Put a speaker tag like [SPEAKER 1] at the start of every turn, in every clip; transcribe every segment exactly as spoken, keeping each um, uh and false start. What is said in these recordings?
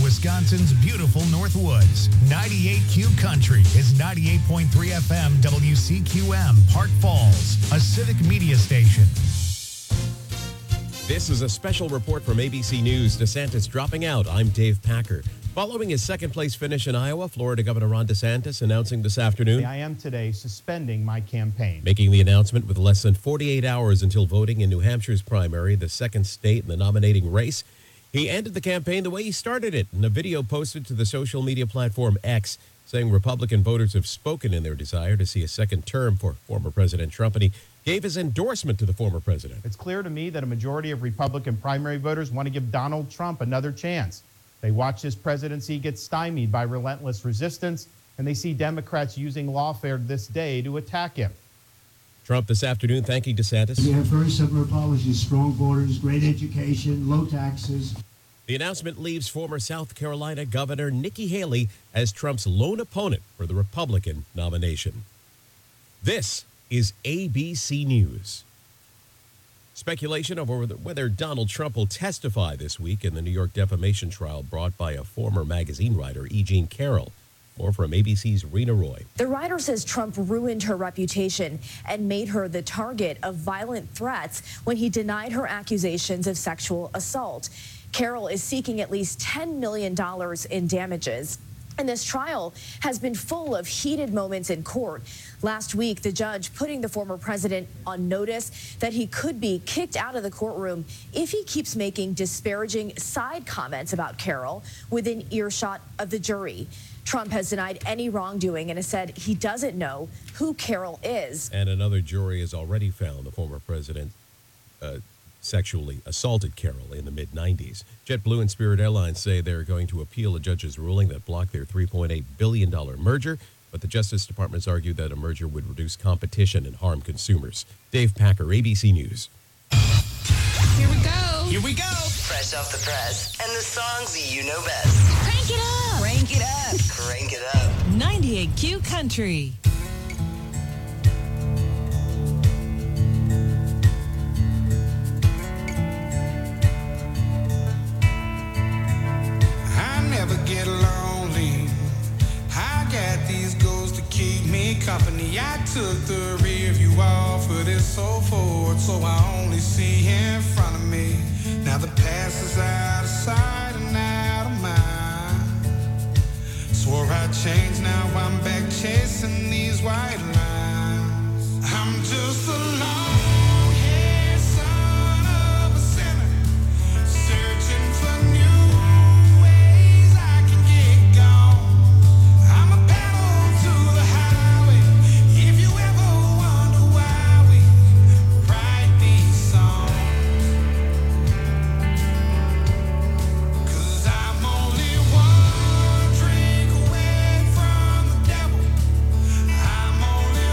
[SPEAKER 1] Wisconsin's beautiful Northwoods. ninety-eight Q Country is ninety-eight point three F M W C Q M, Park Falls, a civic media station.
[SPEAKER 2] This is a special report from A B C News. DeSantis dropping out. I'm Dave Packer. Following his second-place finish in Iowa, Florida Governor Ron DeSantis announcing this afternoon,
[SPEAKER 3] I am today suspending my campaign.
[SPEAKER 2] Making the announcement with less than forty-eight hours until voting in New Hampshire's primary, the second state in the nominating race. He ended the campaign the way he started it in a video posted to the social media platform X, saying Republican voters have spoken in their desire to see a second term for former President Trump, and he gave his endorsement to the former president.
[SPEAKER 3] It's clear to me that a majority of Republican primary voters want to give Donald Trump another chance. They watch his presidency get stymied by relentless resistance, and they see Democrats using lawfare this day to attack him.
[SPEAKER 2] Trump this afternoon thanking DeSantis.
[SPEAKER 4] We have very similar policies: strong borders, great education, low taxes.
[SPEAKER 2] The announcement leaves former South Carolina Governor Nikki Haley as Trump's lone opponent for the Republican nomination. This is A B C News. Speculation over whether Donald Trump will testify this week in the New York defamation trial brought by a former magazine writer, E. Jean Carroll. More from A B C's Rena Roy.
[SPEAKER 5] The writer says Trump ruined her reputation and made her the target of violent threats when he denied her accusations of sexual assault. Carroll is seeking at least ten million dollars in damages. And this trial has been full of heated moments in court. Last week, the judge putting the former president on notice that he could be kicked out of the courtroom if he keeps making disparaging side comments about Carroll within earshot of the jury. Trump has denied any wrongdoing and has said he doesn't know who Carroll is.
[SPEAKER 2] And another jury has already found the former president uh, sexually assaulted Carroll in the mid nineties. JetBlue and Spirit Airlines say they're going to appeal a judge's ruling that blocked their three point eight billion dollars merger, but the Justice Department's argued that a merger would reduce competition and harm consumers. Dave Packer, A B C News.
[SPEAKER 6] Here we go.
[SPEAKER 1] Here we go.
[SPEAKER 7] Fresh off the press and the songs you know best.
[SPEAKER 6] Crank it up. Crank it up.
[SPEAKER 7] Crank it up.
[SPEAKER 6] ninety-eight Q Country.
[SPEAKER 8] I never get lonely. I got these goals to keep me company. I took the rear view off of this so forward, so I only see in front of me. Now the past is out of sight and out of mind. Swore I'd change, now I'm back chasing these white lines. I'm just a long-haired son of a sinner, searching for new ways I can get gone. I'm a pedal to the highway. If you ever wonder why we write these songs, 'cause I'm only one drink away from the devil. I'm only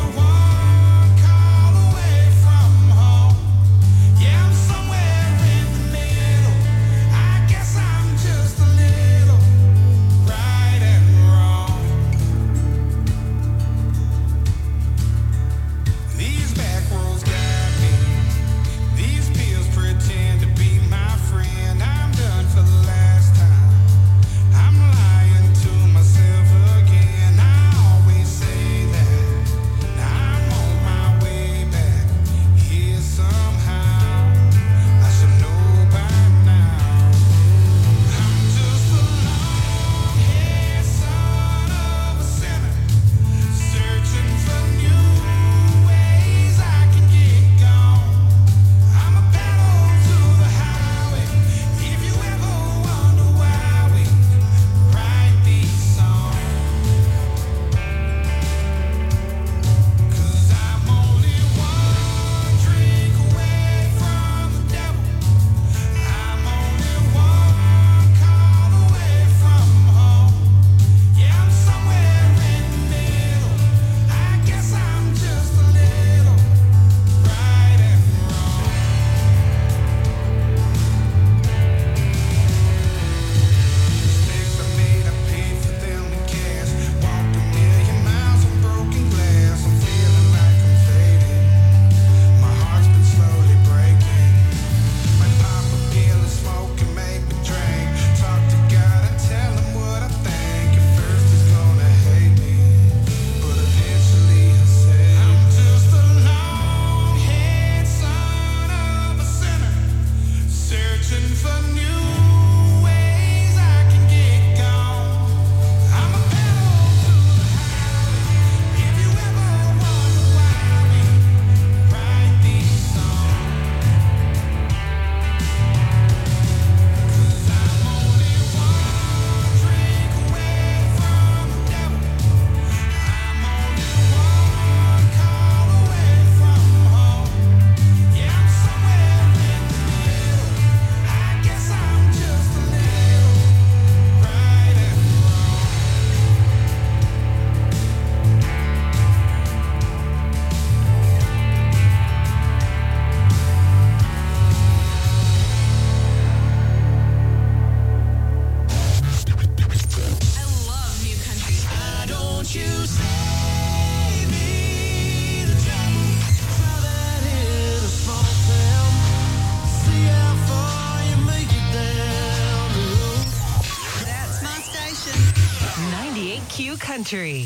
[SPEAKER 6] Q Country.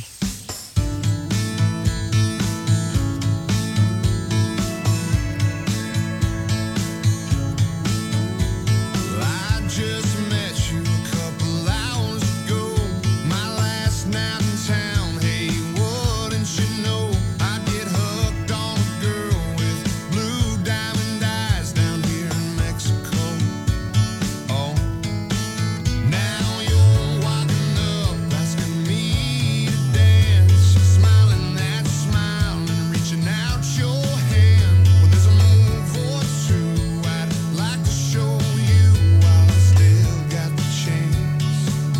[SPEAKER 8] I just met you a couple hours ago. My last night in town. Hey, wouldn't you know I get hooked on a girl with blue diamond eyes down here in Mexico. Oh, now you're walking up, asking me to dance, smiling that smile and reaching out your hand. Well, there's a move or two I'd like to show you while I still got the chance.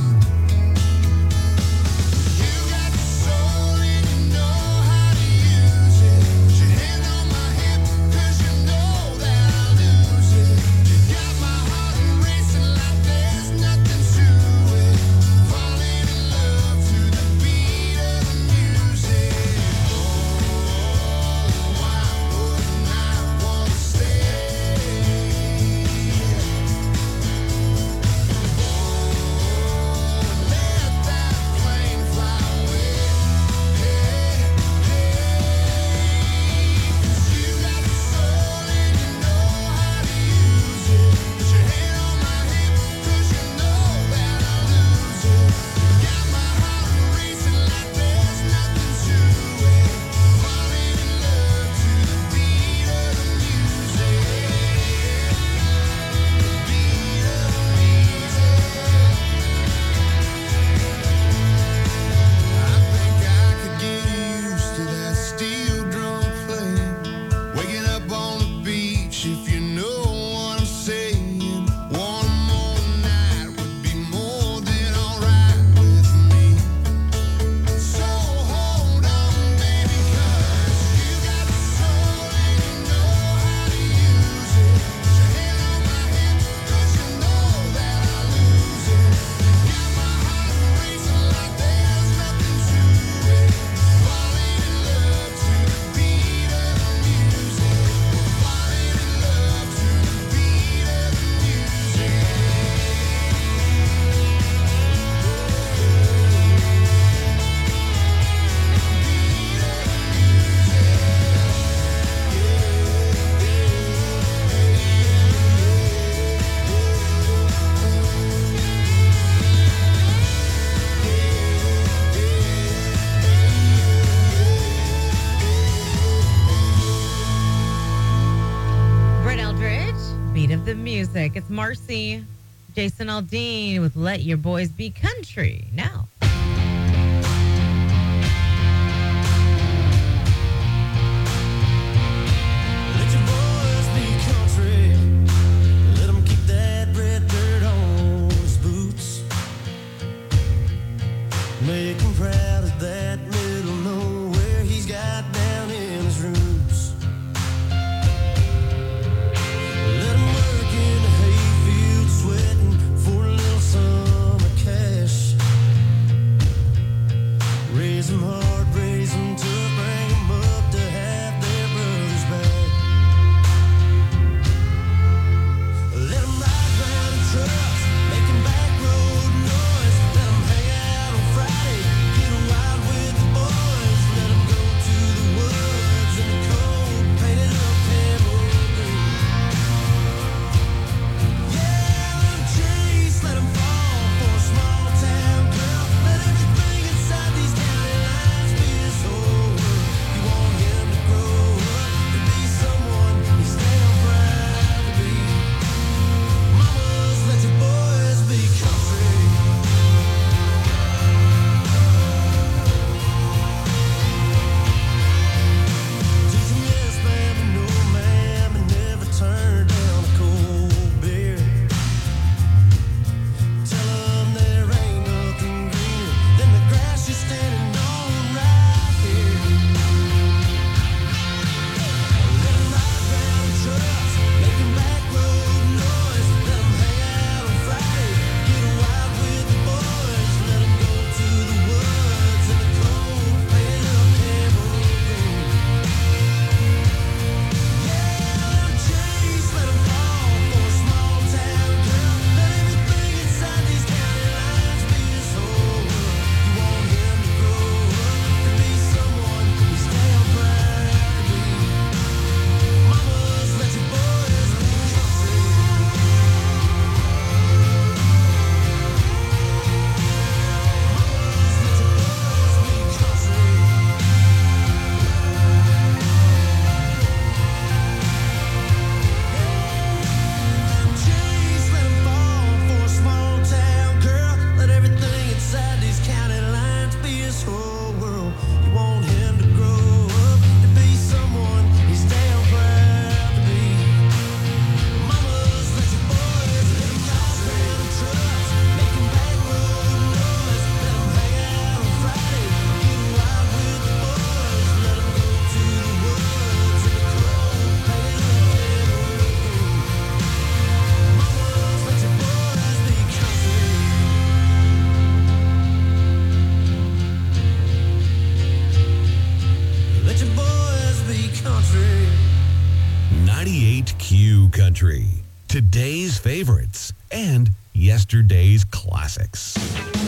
[SPEAKER 8] You got the soul and you know how to use it. Put your hand on my hip, 'cause you know that I'll lose it. You got my heart racing like there's nothing to it. Falling in love to the beat of the music. Oh, why wouldn't I wanna stay? Let that plane fly away. Hey, hey. 'Cause you got the soul and you know how to use it. Put your hand on my hip, 'cause you know that I'll lose it. You got my heart racing like there's nothing to it. Falling in love to the beat of the music. Beat of the music. I think I could get used to that steel drum playing. Waking up on the beach, if you know what I'm saying. One more night would be more than alright with me. So hold on, baby, 'cause you got the soul and you know how to use it. Put your hand on my hip, 'cause you know that I'll lose it. You got my heart racing like there's nothing to it. Falling in love to the beat of the music. We're falling in love to the beat of the music.
[SPEAKER 9] Brett Eldridge, beat of the music. It's Marcy, Jason Aldean with Let Your Boys Be Country. Now.
[SPEAKER 8] Let your boys be country. Let 'em keep that red dirt on his boots. Make him proud of that middle nowhere he's got down in his roots. Let him work in the hayfield, sweating for a little summer cash.
[SPEAKER 1] Country. Today's favorites and yesterday's classics.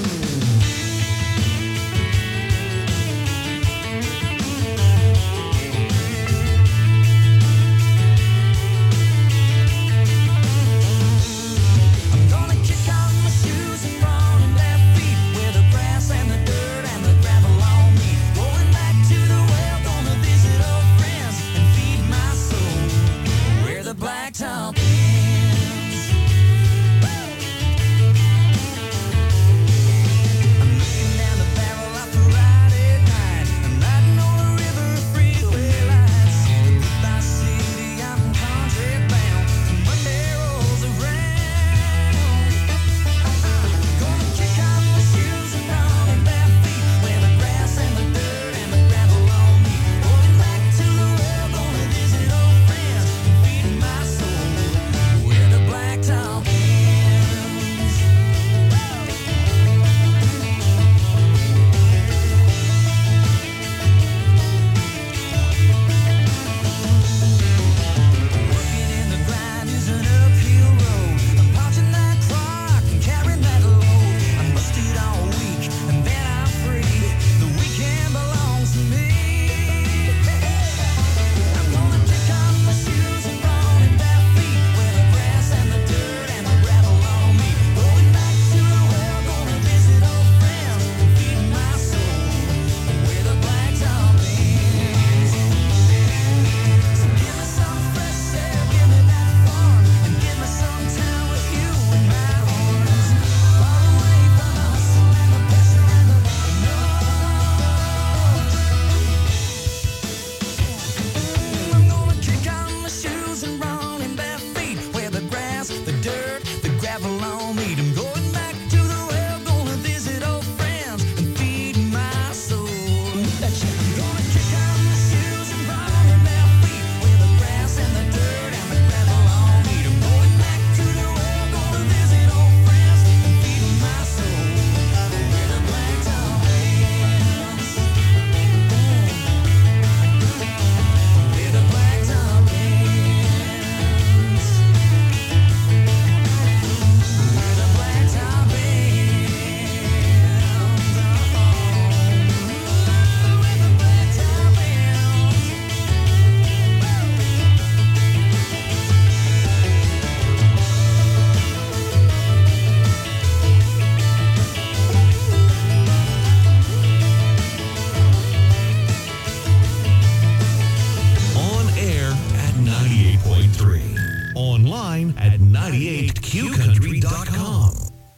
[SPEAKER 1] At ninety-eight Q country dot com.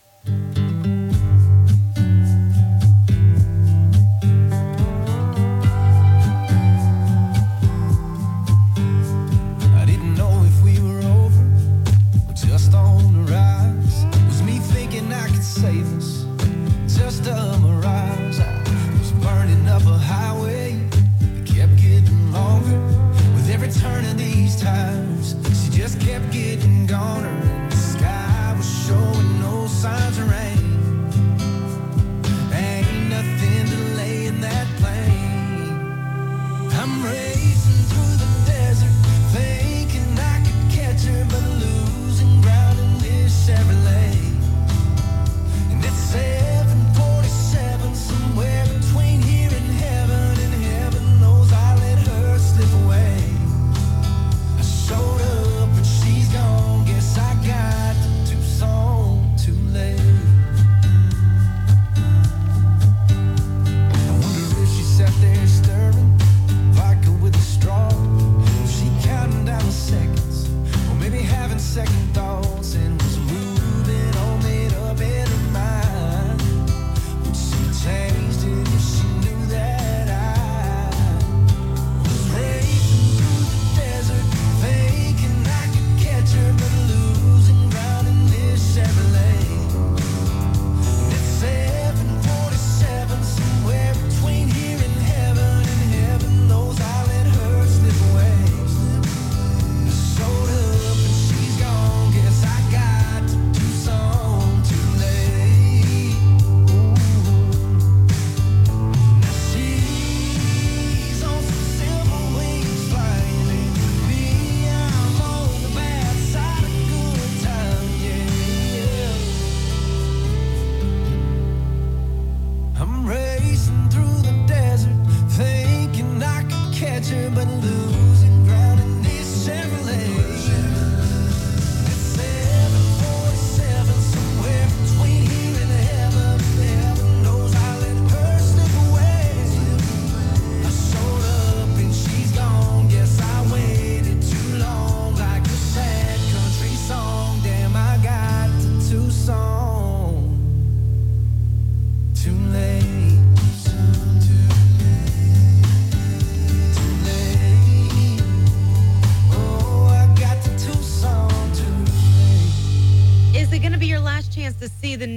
[SPEAKER 8] I didn't know if we were over or just on the rise. Was me thinking I could save us, just a mirage. I was burning up a highway that kept getting longer with every turn of these times. She just kept getting goner, and the sky was showing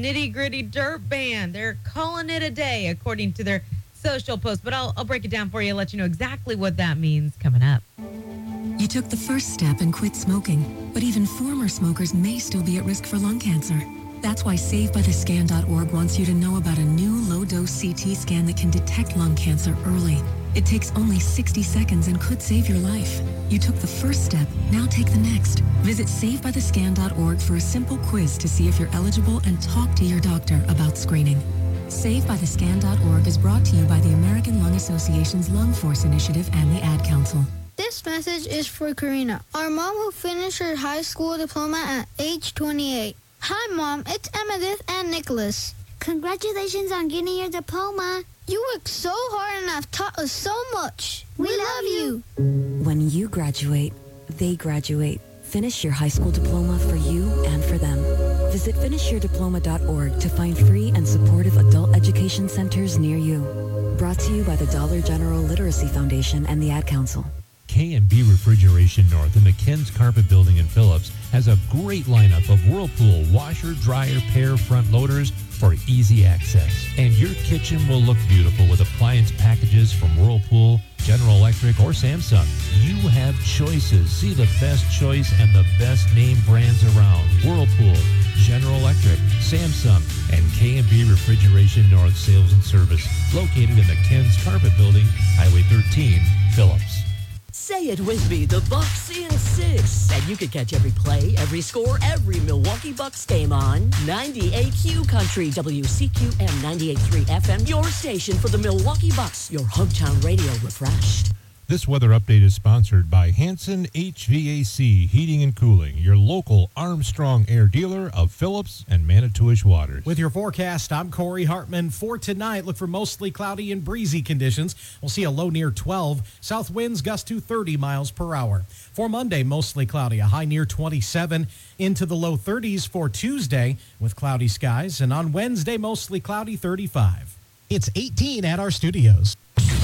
[SPEAKER 9] Nitty Gritty Dirt Band. They're calling it a day, according to their social post. But I'll, I'll break it down for you, let you know exactly what that means coming up.
[SPEAKER 10] You took the first step and quit smoking, but even former smokers may still be at risk for lung cancer. That's why save by the scan dot org wants you to know about a new low-dose C T scan that can detect lung cancer early. It takes only sixty seconds and could save your life. You took the first step, now take the next. Visit save by the scan dot org for a simple quiz to see if you're eligible and talk to your doctor about screening. save by the scan dot org is brought to you by the American Lung Association's Lung Force Initiative and the Ad Council.
[SPEAKER 11] This message is for Karina, our mom who finished her high school diploma at age twenty-eight. Hi, Mom. It's Emmettith and Nicholas.
[SPEAKER 12] Congratulations on getting your diploma.
[SPEAKER 11] You worked so hard and have taught us so much.
[SPEAKER 12] We, we love you.
[SPEAKER 10] When you graduate, they graduate. Finish your high school diploma for you and for them. Visit finish your diploma dot org to find free and supportive adult education centers near you. Brought to you by the Dollar General Literacy Foundation and the Ad Council.
[SPEAKER 13] K and B Refrigeration North in the Ken's Carpet Building in Phillips has a great lineup of Whirlpool washer, dryer, pair front loaders for easy access. And your kitchen will look beautiful with appliance packages from Whirlpool, General Electric, or Samsung. You have choices. See the best choice and the best name brands around. Whirlpool, General Electric, Samsung, and K and B Refrigeration North Sales and Service, located in the Ken's Carpet Building, Highway thirteen, Phillips.
[SPEAKER 14] Say it with me, the Bucks in six. And you can catch every play, every score, every Milwaukee Bucks game on ninety-eight Q Country, W C Q M ninety-eight point three F M, your station for the Milwaukee Bucks, your hometown radio refreshed.
[SPEAKER 13] This weather update is sponsored by Hanson H V A C Heating and Cooling, your local Armstrong Air dealer of Phillips and Manitowish Waters.
[SPEAKER 15] With your forecast, I'm Corey Hartman. For tonight, look for mostly cloudy and breezy conditions. We'll see a low near twelve. South winds gust to thirty miles per hour. For Monday, mostly cloudy, a high near twenty-seven. Into the low thirties for Tuesday with cloudy skies. And on Wednesday, mostly cloudy, thirty-five. It's eighteen at our studios.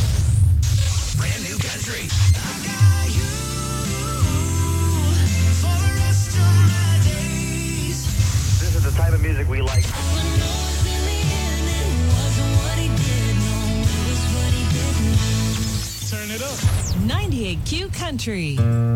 [SPEAKER 8] Brand new country. I got you for the rest of my days.
[SPEAKER 16] This is the type of music we like.
[SPEAKER 8] Turn it up.
[SPEAKER 6] ninety-eight Q Country.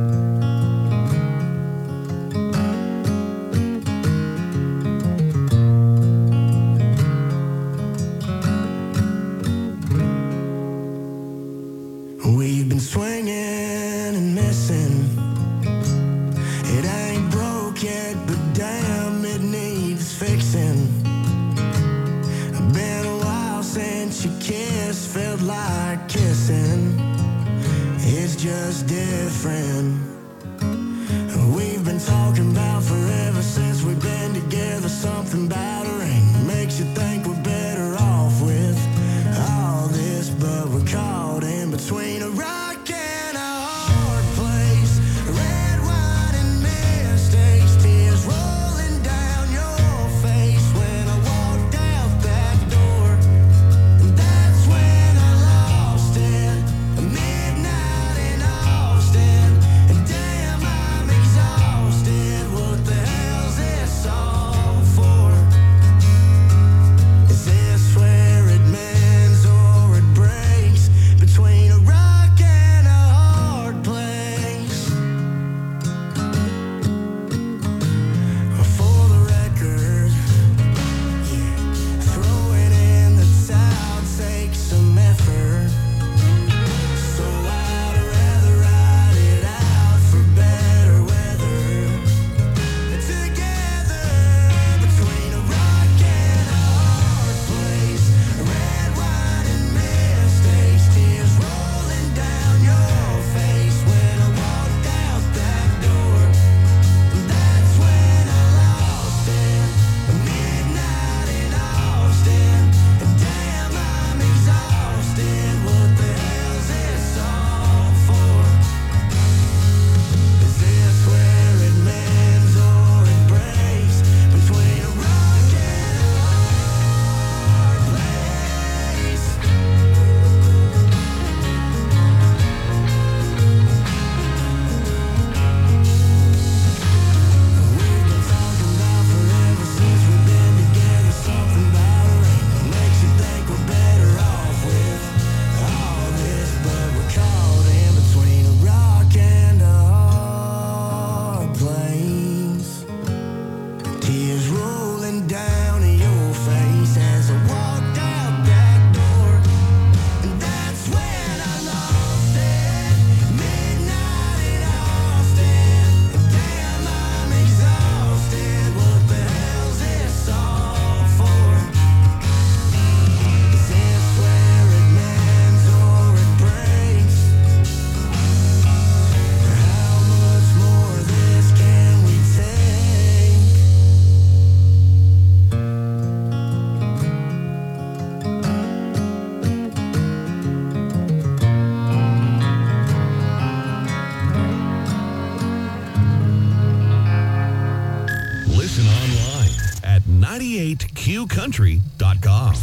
[SPEAKER 8] We've been swinging and missing. It ain't broke yet, but damn, it needs fixing. Been a while since you kissed, felt like kissing. It's just different. We've been talking about forever since we've been together. Something about her ain't makes you think we're better off with all this, but we're caught in between a rock and a hard place. Red wine and mistakes, tears rolling down your face when I walked out that door. And that's when I lost it. Midnight in Austin. And damn, I'm exhausted. What the
[SPEAKER 1] Q country dot com.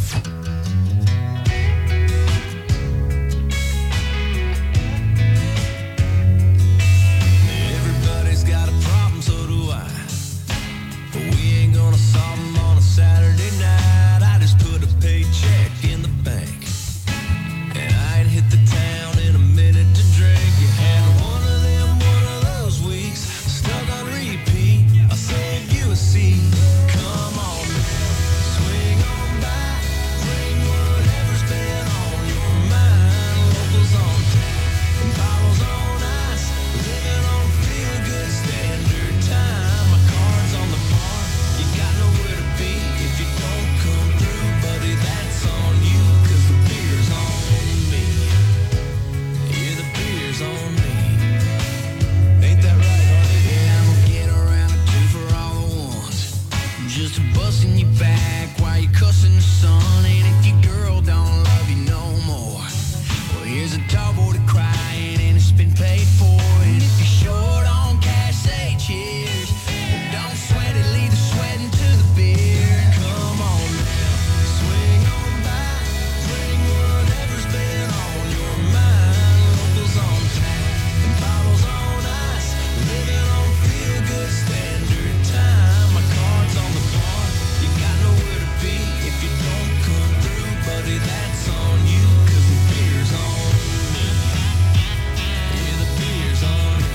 [SPEAKER 8] Everybody's got a problem, so do I. But we ain't gonna solve them on a Saturday night. I just put a paycheck in the bank, and I ain't hit the town in a minute to drink. You had one of them, one of those weeks, stuck on repeat. I'll save you a seat. Come on, swing on by, bring whatever's been on your mind. Locals on tap and bottles on ice, living on feel good standard time. My cards on the bar, you got nowhere to be if you don't come through, buddy. That's on you, 'cause the beer's on me. Yeah, the beer's on me. Ain't that right, honey? Yeah, I'm gonna get around a two for all the ones, just busting you back while you cussing the sun. And if your girl don't love you no more, well, here's a tall boy to crying and it's been paid for. And if you're short on cash, say cheers. But don't sweat it, leave the sweating to the beer. Come on now, swing on by, bring whatever's been on your mind. Locals on tap and bottles on ice, living on feel good standard time. My cards on the bar, you got nowhere to be if you don't come through, buddy. That's on you, 'cause the beer's on me. Yeah, the beer's on me.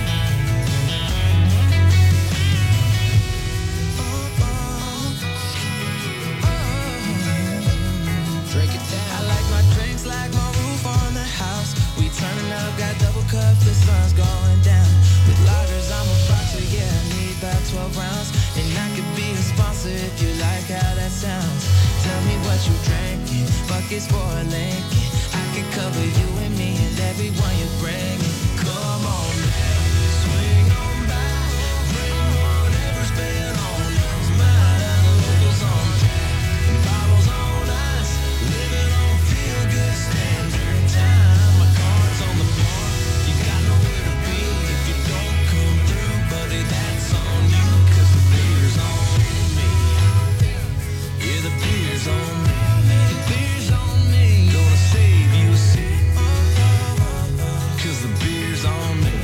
[SPEAKER 8] Drink it down. I like my drinks like my roof on the house. We turning up, got double cups, the sun's going down. With lagers, I'm a boxer, yeah, I need about twelve rounds. And I could be a sponsor if you like how that sounds. Tell me what you drinking, buckets for a Lincoln. I can cover you and me and everyone you bring. Come on now, swing on by, bring whatever's been on your mind. Locals on tap and bottles on ice, living on feel good standard time. My cards on the bar, you got nowhere to be if you don't come through, buddy. That's on you, 'cause the beer's on me. Yeah, the beer's on me. The beer's on me. Gonna save you a seat, 'cause the beer's on me.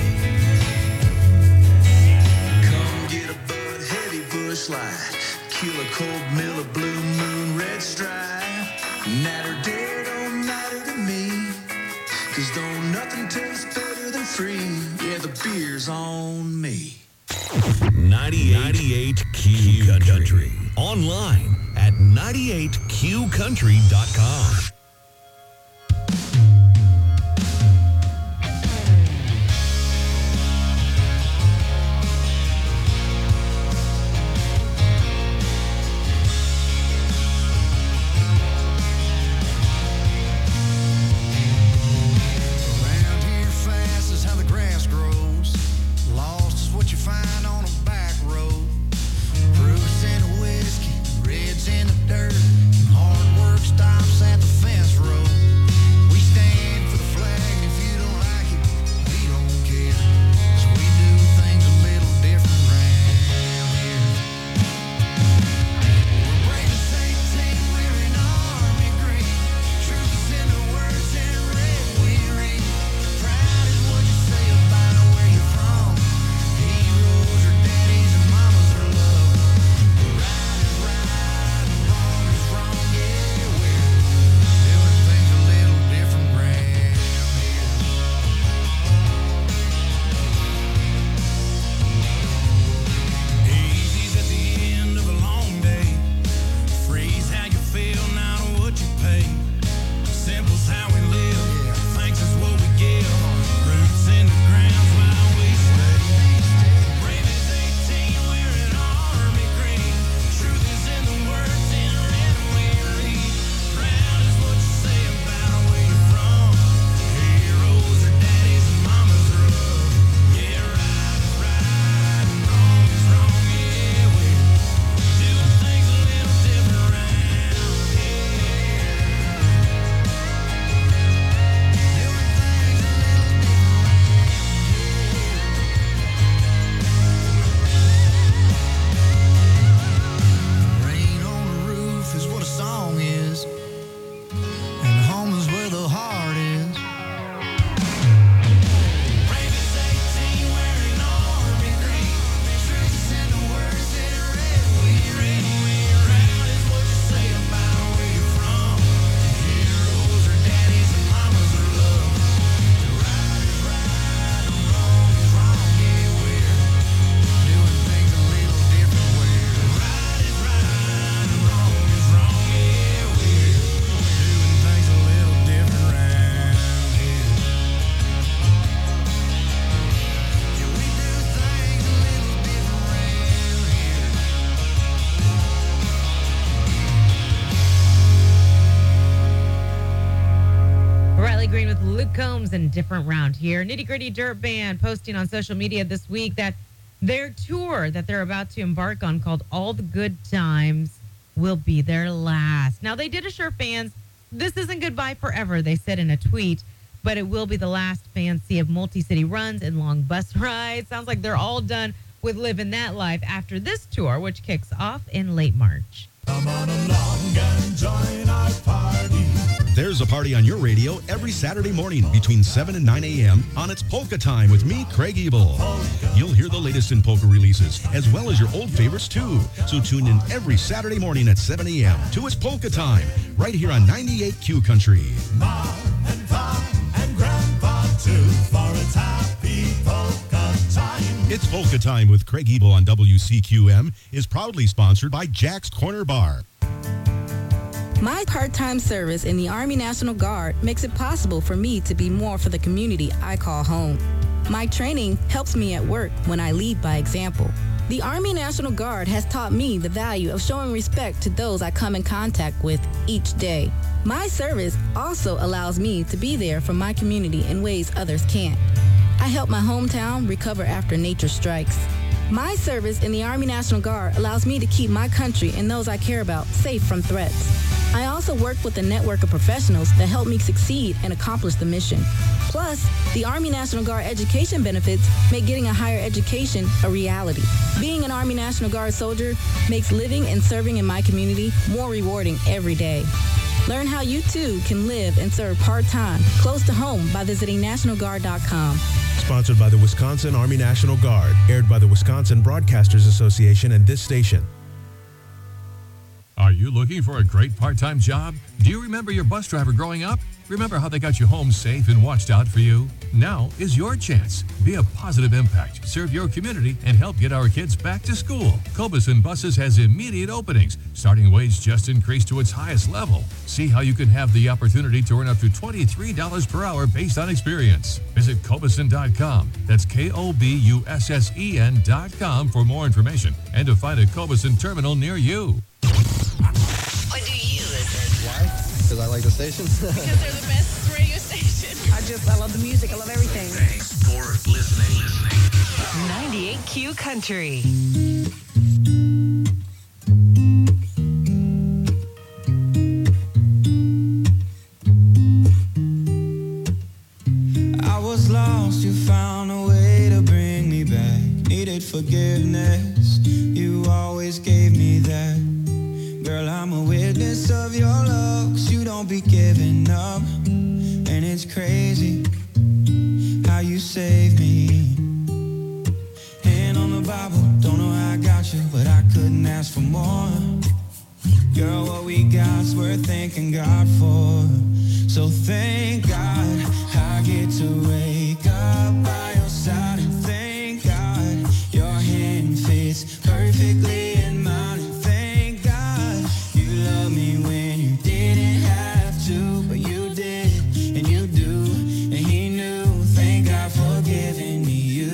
[SPEAKER 8] Come get a Bud Heavy Bush Light, Killer Cold Miller Blue Moon Red Stripe. Natter day don't matter to me, 'cause don't nothing taste better than free. Yeah, the beer's on me.
[SPEAKER 1] ninety-eight Q Country. Online at ninety-eight Q country dot com.
[SPEAKER 8] Around here fast is how the grass grows. Lost is what you find on a back road. Proofs in a whiskey, reds in the dirt. Hard work stops at the fence road. We stand for the flag, and if you don't like it, we don't care. 'Cause we do things a little different round here. We're brave as eighteen, we're in army green. Truth is in the words in red we read. Proud is what you say about where you're from. Heroes are daddies and mamas are love. Right is right and wrong is wrong, yeah. We're doing things a little different round here. Easy's at the end of a long day. Free's how you feel, not what you pay. Simple's how we live, thanks is what we give. Roots in the ground while we stay. Brave as eighteen, we're in army green. Truth is in the words in red we read. Proud is what you say about where you're from. Heroes are daddies and mamas are love. Yeah, right is right and wrong is wrong, yeah. We're doing things a little different round here.
[SPEAKER 9] Luke Combs and Different Round here. Nitty Gritty Dirt Band posting on social media this week that their tour that they're about to embark on, called All the Good Times, will be their last. Now, they did assure fans this isn't goodbye forever, they said in a tweet, but it will be the last fans see of multi-city runs and long bus rides. Sounds like they're all done with living that life after this tour, which kicks off in late March.
[SPEAKER 17] Come on along and join our party.
[SPEAKER 18] There's a party on your radio every Saturday morning between seven and nine a.m. on It's Polka Time with me, Craig Ebel. You'll hear the latest in polka releases, as well as your old favorites, too. So tune in every Saturday morning at seven a.m. to It's Polka Time, right here on ninety-eight Q Country.
[SPEAKER 17] Mom and Pop and Grandpa, too, for it's happy polka time.
[SPEAKER 18] It's Polka Time with Craig Ebel on W C Q M is proudly sponsored by Jack's Corner Bar.
[SPEAKER 19] My part-time service in the Army National Guard makes it possible for me to be more for the community I call home. My training helps me at work when I lead by example. The Army National Guard has taught me the value of showing respect to those I come in contact with each day. My service also allows me to be there for my community in ways others can't. I help my hometown recover after nature strikes. My service in the Army National Guard allows me to keep my country and those I care about safe from threats. I also work with a network of professionals that help me succeed and accomplish the mission. Plus, the Army National Guard education benefits make getting a higher education a reality. Being an Army National Guard soldier makes living and serving in my community more rewarding every day. Learn how you too can live and serve part-time, close to home by visiting national guard dot com.
[SPEAKER 20] Sponsored by the Wisconsin Army National Guard. Aired by the Wisconsin Broadcasters Association and this station.
[SPEAKER 21] Are you looking for a great part-time job? Do you remember your bus driver growing up? Remember how they got you home safe and watched out for you? Now is your chance. Be a positive impact, serve your community, and help get our kids back to school. Cobeson Buses has immediate openings. Starting wage just increased to its highest level. See how you can have the opportunity to earn up to twenty-three dollars per hour based on experience. Visit Cobeson dot com. That's K O B U S S E N dot com for more information and to find a Cobeson terminal near you.
[SPEAKER 7] What do you listen?
[SPEAKER 22] Why? Because I like the station.
[SPEAKER 23] Because they're the best radio station. I just, I love the music. I love everything.
[SPEAKER 7] Thanks for listening. listening.
[SPEAKER 6] ninety-eight Q Country.
[SPEAKER 8] I was lost, you found a way to bring me back. Needed forgiveness, you always gave me that. Girl, I'm a witness of your love, 'cause you don't be giving up. And it's crazy how you saved me. Hand on the Bible, don't know how I got you, but I couldn't ask for more. Girl, what we got's worth thanking God for. So thank God I get to wake up by your side. And thank God your hand fits perfectly in mine. And thank God you love me when you didn't have to, but you did, and you do, and he knew. Thank God for giving me you.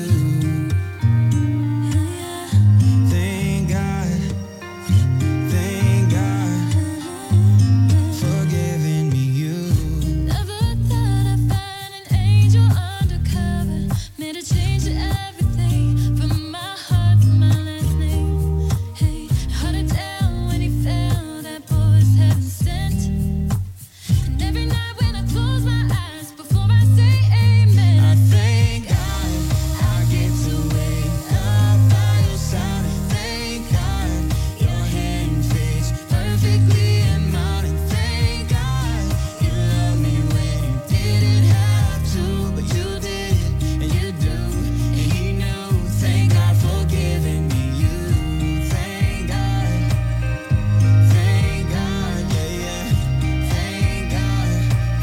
[SPEAKER 8] Thank God, thank God for giving me you.
[SPEAKER 23] Never thought I'd find an angel undercover. Made a change to everything from my heart to my last name. Hey, hard to tell when he fell, that boy's heaven sent. And every night when I close my eyes before I say amen,
[SPEAKER 8] I thank God I get to wake up by your side. And thank God your hand fits perfectly in mine. And thank God you love me when you didn't have to, but you did, and you do, and he knew. Thank God for giving me you. Thank God, thank God, yeah, yeah. Thank God.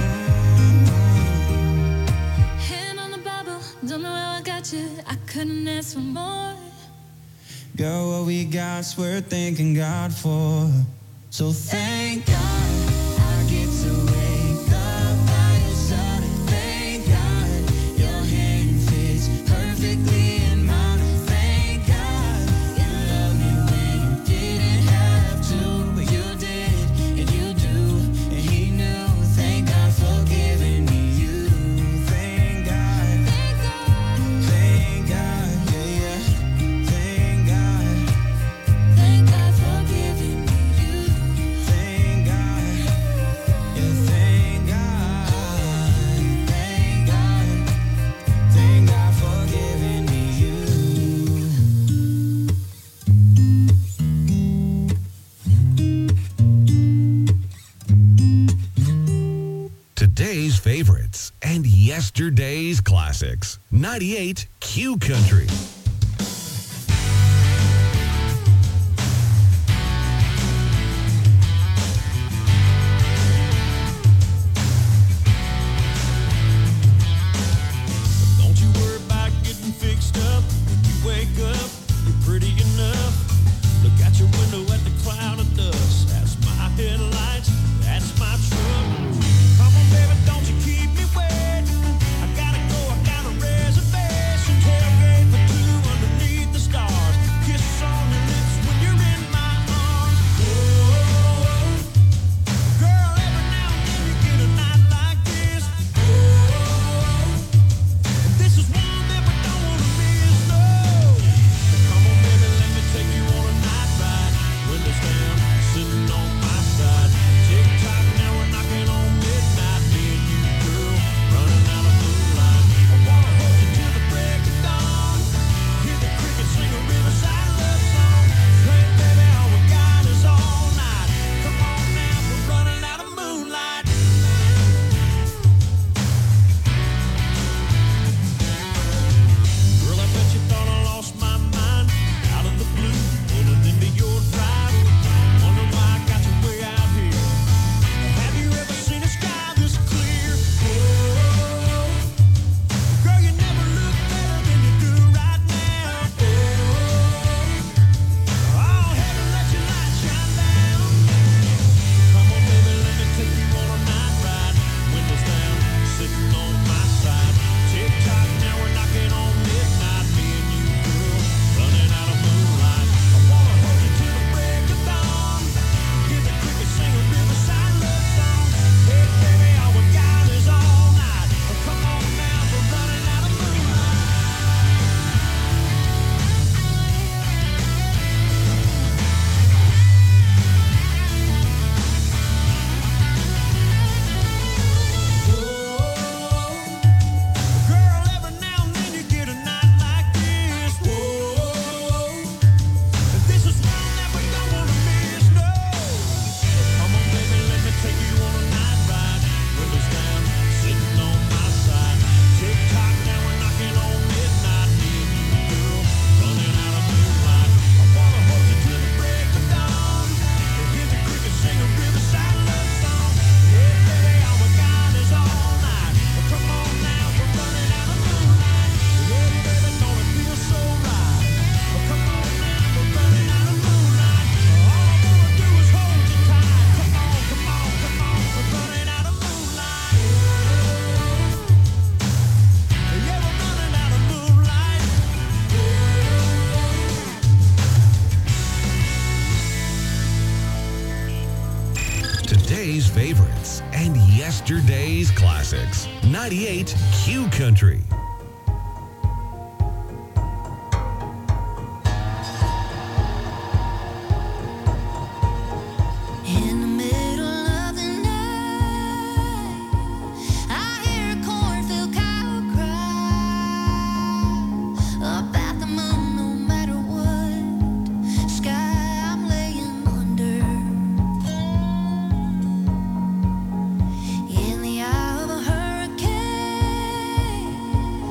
[SPEAKER 23] hand on the Bible, don't know how I got you. I couldn't ask for more.
[SPEAKER 8] Girl, what we got's worth thanking God for. So thank God I get to wake up by your side. And thank God your hand fits perfectly in mine. And thank God you love me when you didn't have to, but you did, and you do, and he knew. Thank God for giving me you.
[SPEAKER 18] Today's favorites and yesterday's classics. ninety-eight Q Country.
[SPEAKER 17] Don't you worry about getting fixed up. When you wake up, you're pretty enough. Look out your window at the cloud of dust. That's my headlights, that's my truck. Come on, baby, don't you keep me waiting. I gotta go, I got a reservation. Tailgate for two underneath the stars. Kiss on your lips when you're in my arms. Oh, girl, every now and then you get a night like this. Oh, this is one that we don't wanna miss, no. Come on, baby, let me take you on a night ride. Windows down, sitting on my side. Tick tock, now we're knocking on midnight. Me and you, girl, running out of moonlight. I wanna hold you till the break of dawn. Hear the crickets sing a riverside love song. Hey, baby, all we got is all night. Come on now, we're running out of moonlight. Girl, I bet you thought I lost my mind. Out of the blue, pulling into your drive. Wonder why I got you way out here. Have you ever seen a sky this clear? Oh, girl, you never look better than you do right now. Oh, I'll have to let your light shine down. Come on, baby, let me take you on a night ride. Windows down, sitting on my side. Tick tock, now we're knocking on midnight. Me and you, girl, running out of moonlight. I wanna hold you till the break of dawn. Hear the crickets sing a riverside love song. Hey, baby, all we got is all night. Oh, come on now, we're running out of moonlight. Girl, every now and then you get a night like this. Whoa, this is one that we don't wanna miss, no. Come on, baby, let me take you on a night ride. Windows down, sitting on my side. Tick tock, now we're knocking on midnight. Me and you, girl, running out of moonlight. I wanna hold you till the break of dawn. Hear the crickets sing a riverside love song. Yeah, baby, all we got is all night. Well, come on now, we're running out of moonlight. Yeah, baby, don't it feel so right? Well, come on now, we're running out of moonlight. All I wanna do is hold you tight. Come on, come on, come on, we're running out of moonlight. Yeah, we're running out of moonlight.
[SPEAKER 18] Today's favorites and yesterday's classics. ninety-eight Q Country.
[SPEAKER 23] In the middle of the night, I hear a cornfield cow cry up at the moon. No matter what sky I'm laying under, in the eye of a hurricane,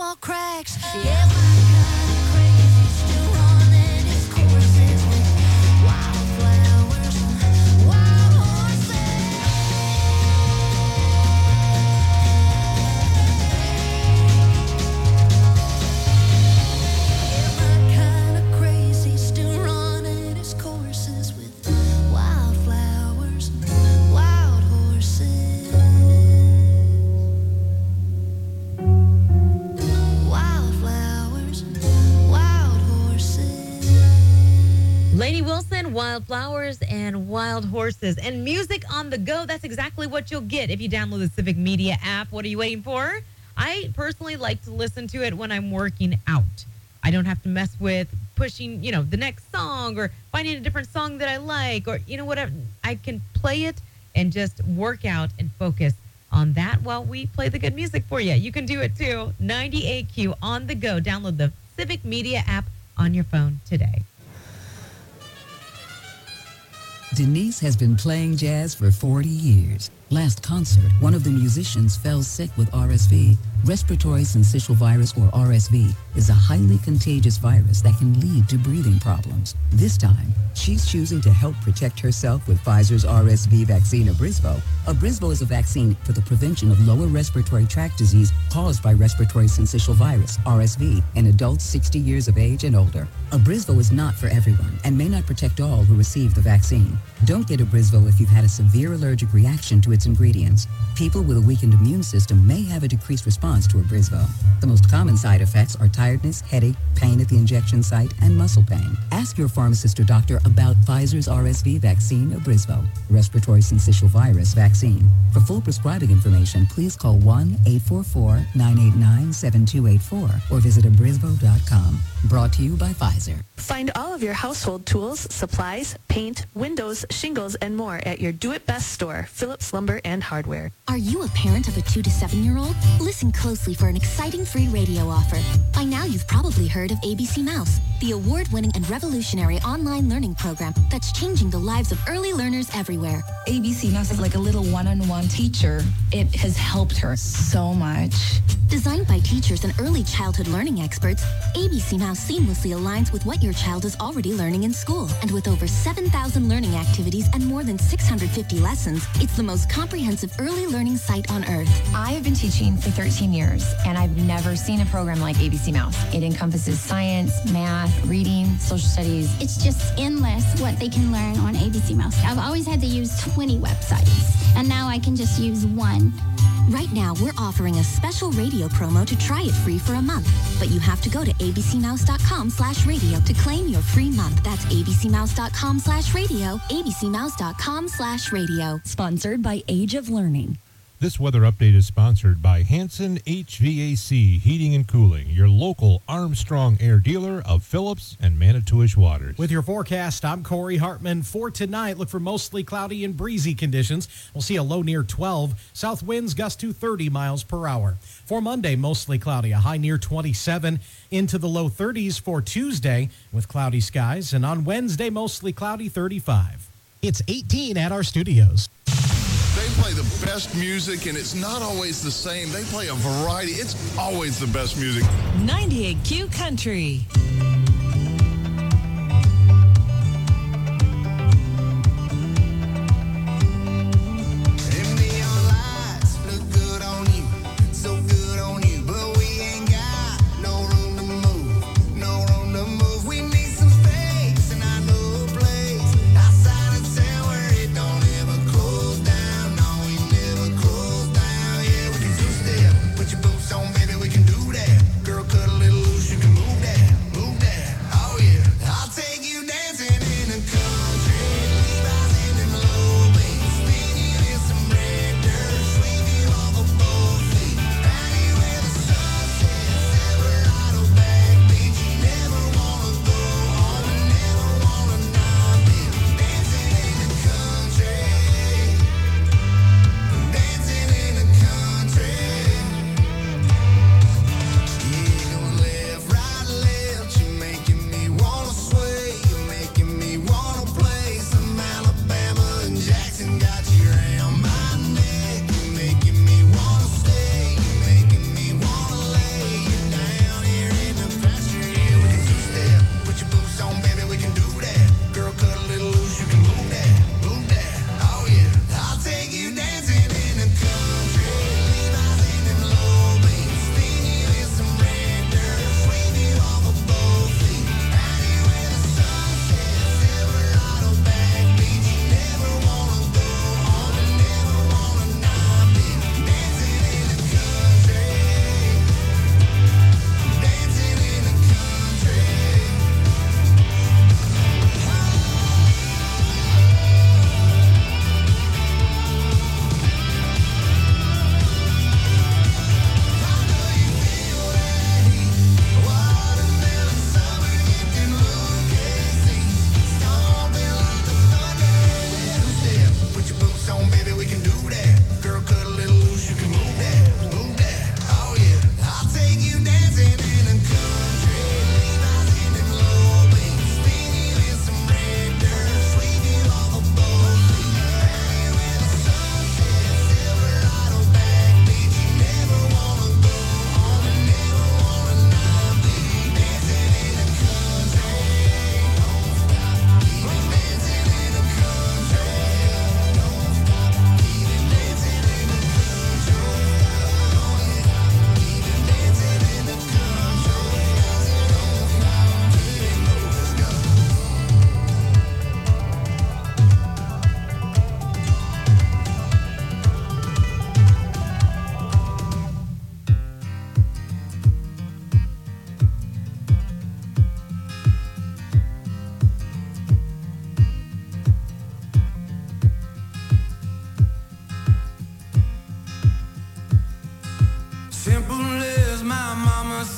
[SPEAKER 3] more cracks. Yeah, my kind of crazy, still running its courses with wildflowers and wild horses. Yeah, my kind of crazy, still running its courses with wildflowers and wild horses. Wildflowers, wild horses.
[SPEAKER 9] Lainey Wilson, Wildflowers and Wild Horses. And music on the go, that's exactly what you'll get if you download the Civic Media app. What are you waiting for? I personally like to listen to it when I'm working out. I don't have to mess with pushing, you know, the next song or finding a different song that I like or, you know, whatever. I can play it and just work out and focus on that while we play the good music for you. You can do it too. ninety-eight Q on the go. Download the Civic Media app on your phone today.
[SPEAKER 4] Denise has been playing jazz for forty years. Last concert, one of the musicians fell sick with R S V. Respiratory syncytial virus, or R S V, is a highly contagious virus that can lead to breathing problems. This time, she's choosing to help protect herself with Pfizer's R S V vaccine, Abrysvo. Abrysvo is a vaccine for the prevention of lower respiratory tract disease caused by respiratory syncytial virus, R S V, in adults sixty years of age and older. Abrysvo is not for everyone and may not protect all who receive the vaccine. Don't get Abrysvo if you've had a severe allergic reaction to its ingredients. People with a weakened immune system may have a decreased response to Abrysvo. The most common side effects are tiredness, headache, pain at the injection site, and muscle pain. Ask your pharmacist or doctor about Pfizer's R S V vaccine, Abrysvo, respiratory syncytial virus vaccine. For full prescribing information, please call one eight four four, nine eight nine, seven two eight four or visit abrysvo dot com. Brought to you by Pfizer.
[SPEAKER 22] Find all of your household tools, supplies, paint, windows, shingles, and more at your do-it-best store, Phillips Lumber and Hardware.
[SPEAKER 24] Are you a parent of a two to seven-year-old? Listen closely for an exciting free radio offer. By now, you've probably heard of A B C Mouse, the award-winning and revolutionary online learning program that's changing the lives of early learners everywhere.
[SPEAKER 25] A B C Mouse is like a little one-on-one teacher. It has helped her so much.
[SPEAKER 24] Designed by teachers and early childhood learning experts, A B C Mouse seamlessly aligns with what your child is already learning in school. And with over seven thousand learning activities and more than six hundred fifty lessons, it's the most comprehensive early learning site on earth.
[SPEAKER 25] I have been teaching for thirteen years, and I've never seen a program like A B C Mouse. It encompasses science, math, reading, social studies.
[SPEAKER 12] It's just endless what they can learn on A B C Mouse. I've always had to use twenty websites, and now I can just use one.
[SPEAKER 24] Right now, we're offering a special radio promo to try it free for a month. But you have to go to abcmouse.com slash radio to claim your free month. That's abcmouse.com slash radio, abcmouse.com slash radio.
[SPEAKER 14] Sponsored by Age of Learning.
[SPEAKER 13] This weather update is sponsored by Hanson H V A C Heating and Cooling, your local Armstrong Air dealer of Phillips and Manitowish Waters.
[SPEAKER 15] With your forecast, I'm Corey Hartman. For tonight, look for mostly cloudy and breezy conditions. We'll see a low near twelve. South winds gust to thirty miles per hour. For Monday, mostly cloudy, a high near twenty-seven. Into the low thirties for Tuesday with cloudy skies. And on Wednesday, mostly cloudy, thirty-five. It's eighteen at our studios.
[SPEAKER 26] They play the best music, and it's not always the same. They play a variety. It's always the best music.
[SPEAKER 6] ninety-eight Q Country.
[SPEAKER 8] Put your boots on, baby, we can do that. Girl, cut a little loose, you can move that, move that.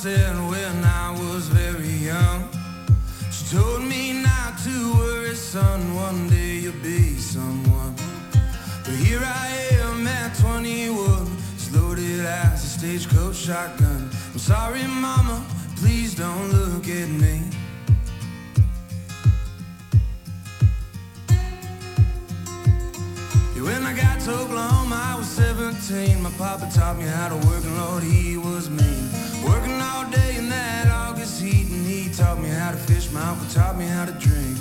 [SPEAKER 8] said when I was very young. She told me not to worry, son, one day you'll be someone. But here I am at twenty-one, as loaded as a stagecoach shotgun. I'm sorry, mama, please don't look at me. When I got to Oklahoma, I was seventeen. My papa taught me how to work, and Lord, he was mean. Working all day in that August heat, and he taught me how to fish. My uncle taught me how to drink.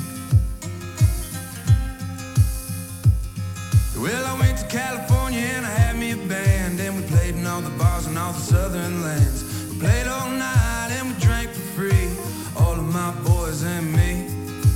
[SPEAKER 8] Well, I went to California and I had me a band, and we played in all the bars and all the southern lands. We played all night and we drank for free, all of my boys and me.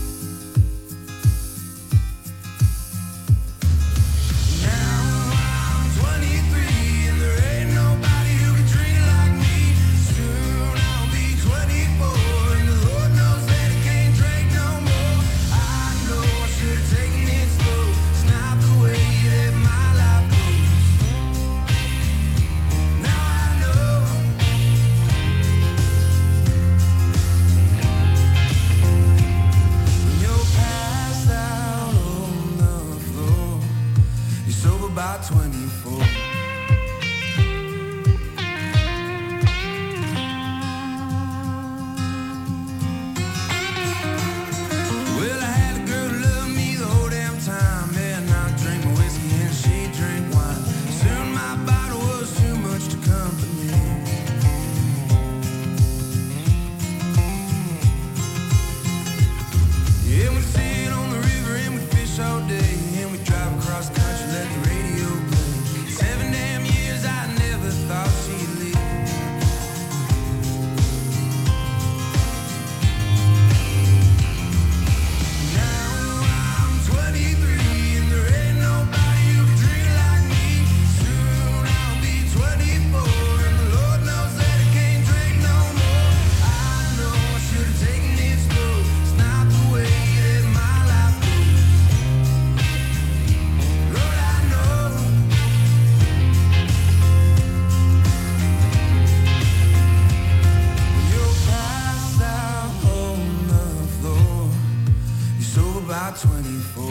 [SPEAKER 8] About twenty-four. Well, I had a girl who loved me the whole damn time, and I drank my whiskey and she drank wine. Soon my bottle was too much to comfort me. Yeah, we sit on the river and we fish all day, and we drive across country, let the radio play. Seven damn years, I never thought she'd leave. Now I'm twenty-three, and there ain't nobody who can drink like me. Soon I'll be twenty-four, and the Lord knows that I can't drink no more. I know I should have taken it slow. It's not the way that my life goes. Lord, I know. You're passed out on the floor. You're sober by twenty-four.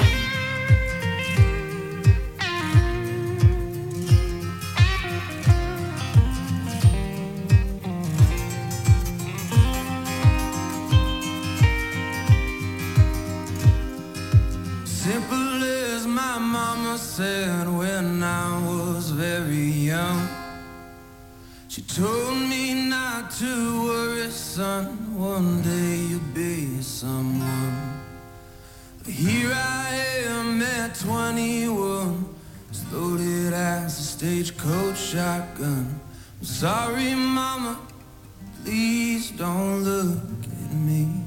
[SPEAKER 8] Simple as my mama said when I was very young. She told me not to worry, son, one day you'll be someone. But here I am at twenty-one, as loaded as a stagecoach shotgun. I'm sorry, mama, please don't look at me.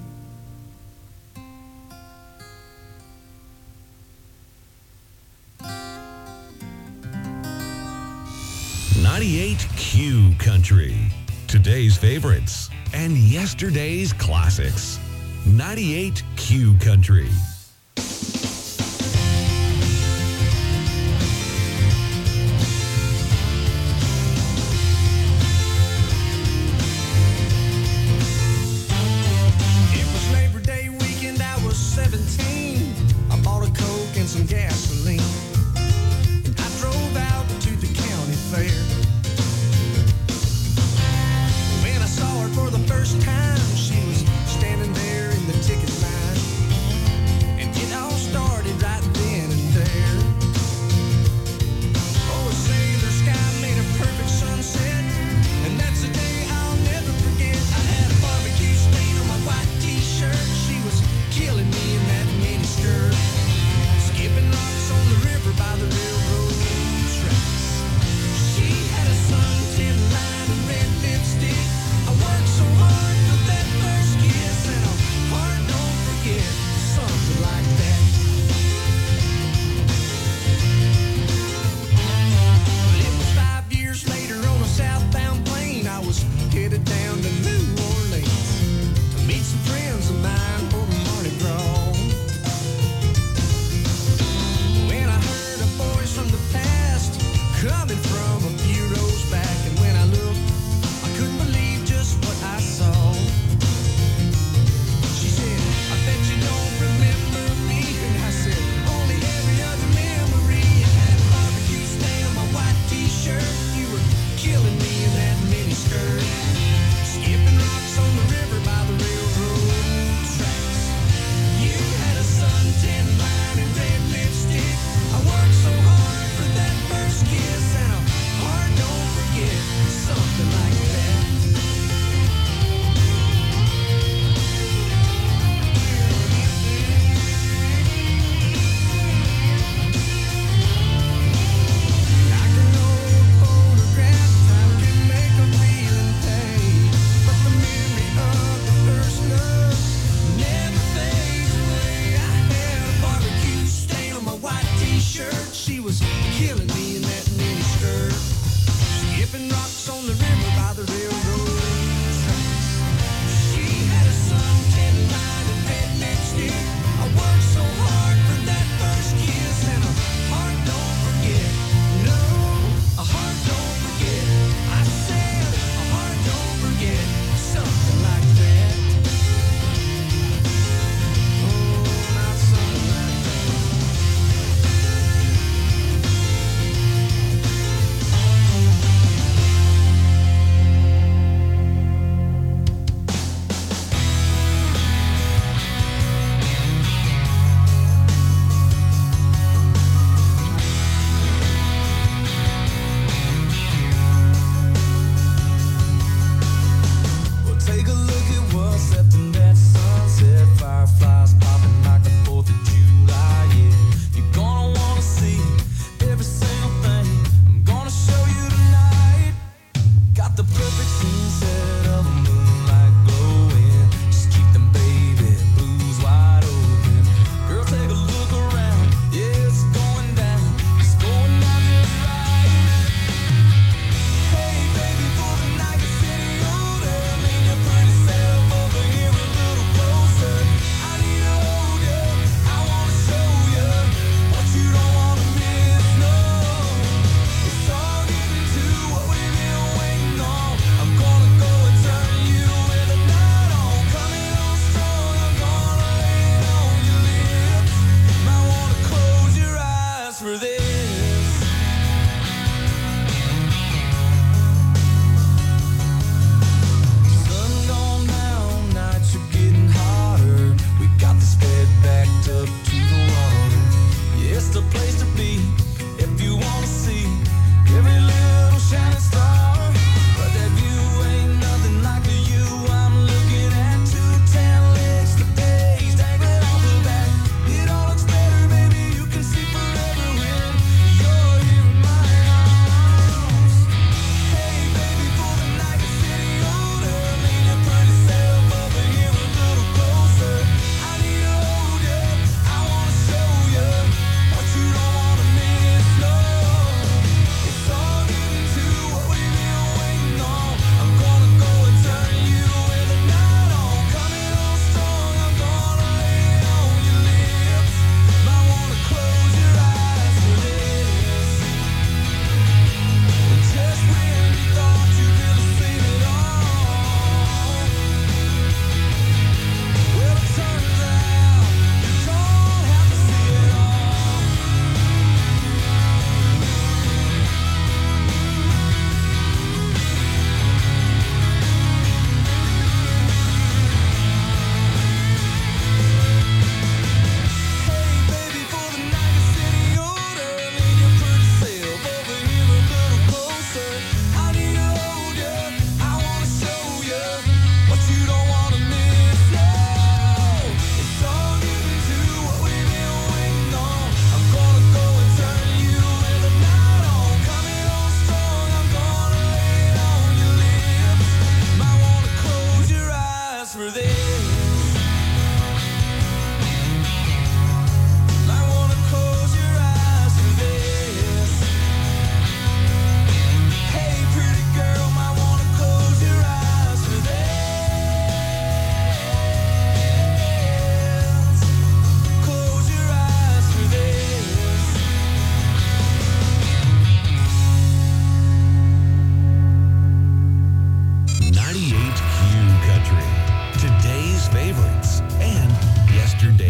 [SPEAKER 18] ninety-eight Q Country. Today's favorites and yesterday's classics. ninety-eight Q Country.
[SPEAKER 8] It was Labor Day weekend, I was seventeen. I bought a Coke and some gasoline. I drove out to the county fair. When I saw her for the first time, she was standing there in the ticket line. And it all started right then and there. Oh, a sailor sky made a perfect sunset, and that's a day I'll never forget. I had a barbecue stain on my white t-shirt. She was killing me in that mini skirt, skipping rocks on the river by the railroad tracks. She had a suntan line and red lipstick. I worked so hard for that first kiss, and I'll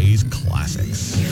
[SPEAKER 20] today's classics.